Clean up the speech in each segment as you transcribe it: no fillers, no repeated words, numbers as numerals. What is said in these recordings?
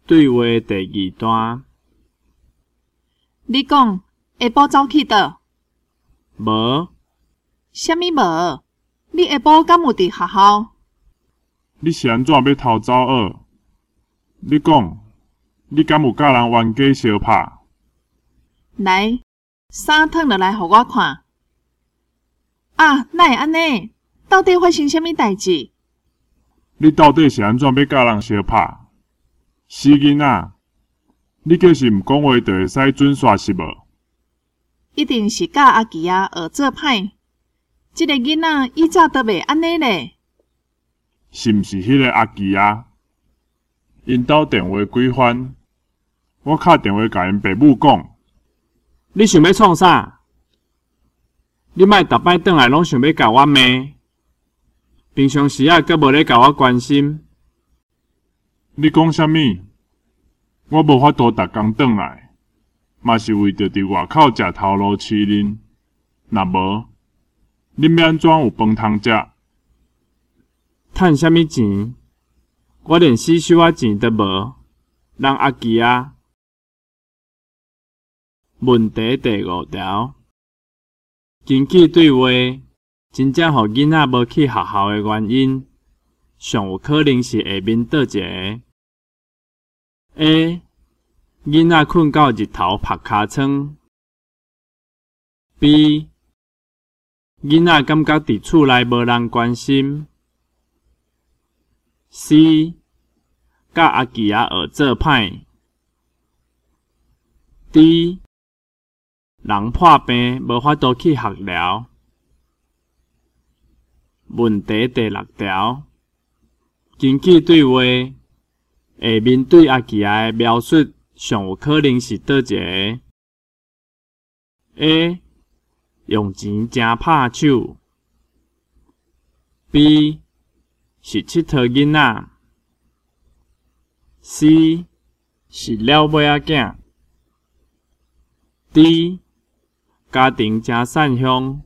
对话第2段。 你讲下晡走去倒？ 无， 啥物无？你下晡敢有伫学校？ 你是安怎要偷走学？你讲，你敢有甲人冤家相拍？ 来，衫脱落来，互我看。啊，哪会安尼？到底发生啥物代志？ 你到底是安怎要甲人相拍？死囡仔，你计是毋讲话就会使准煞是无？ 一定是甲阿吉学做歹。即个囡仔以前都袂安尼咧。 是毋是迄个阿基啊？因兜电话几番，我敲电话甲因爸母讲。 你想要创啥？你莫逐摆转来拢想要甲我骂，平常时啊，阁无咧甲我关心。 你讲啥物？我无法度逐工转来，嘛是为着伫外口食头路饲恁。若无，恁要安怎有饭通食？ 趁啥物钱？我连死手仔钱都无，人阿基啊！问题第5条，根据对话，真正互囡仔无去学校的原因，上有可能是下面倒一个 ：A. 囡仔困到日头晒尻川 ；B. 囡仔感觉伫厝内无人关心。C. 甲阿基啊学做歹。D. 人破病无法度去学寮。问题第6条，根据对话，下面对阿基啊的描述上有可能是倒一个 ？A. 用钱真拍手。B. 是佚佗囡仔。C. 是了尾仔囝。D. 家庭真善乡。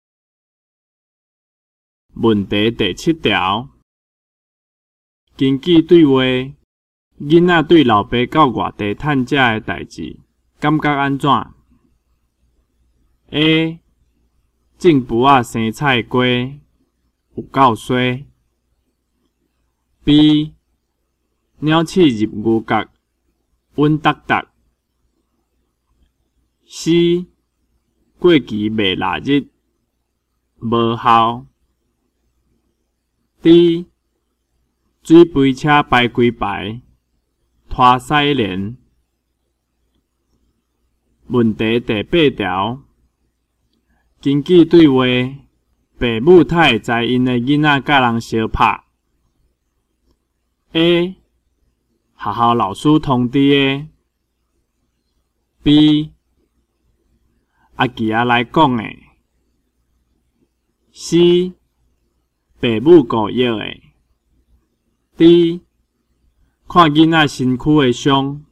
问题第7条，根据对话，囡仔对老爸到外地趁食的代志，感觉安怎 ？A. 种匏仔生菜瓜，有够衰。B. 鸟鼠入牛角，稳达达。C. 过期卖腊日，无效。D. 水杯车排几排，拖屎连。问题第8条，根据对话，爸母才会知因的囡仔甲人相拍。A. 学校老师通知的。B. 阿基啊来讲的。C. 爸母故意的。D. 看囡仔身躯的伤。